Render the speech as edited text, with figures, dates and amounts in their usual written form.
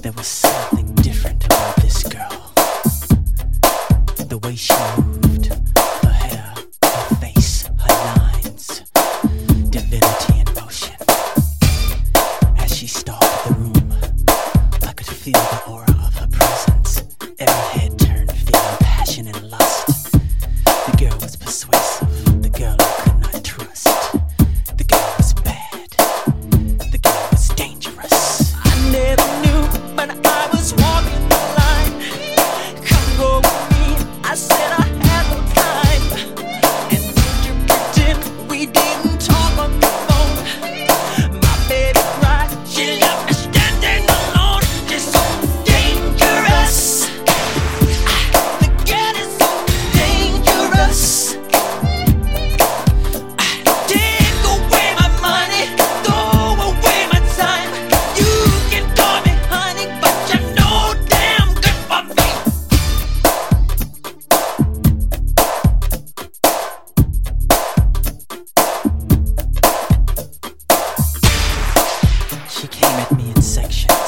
There was something different about this girl. The way she moved, her hair, her face, her lines, divinity in motion. As she stalked the room, I could feel the aura of her presence. Every head turned, feeling passion and lust. The girl was persuasive, the girl I could not trust. The girl was bad, the girl was dangerous. I never knew, but I was walking the line. Come go with me, I said I had no time. And would you pretend we didn't talk on the phone? My baby cried, she left me standing alone. She's so dangerous. The girl is so dangerous. Take away my money, throw away my time. You can call me honey, but you're no damn good for me. She came at me in sections.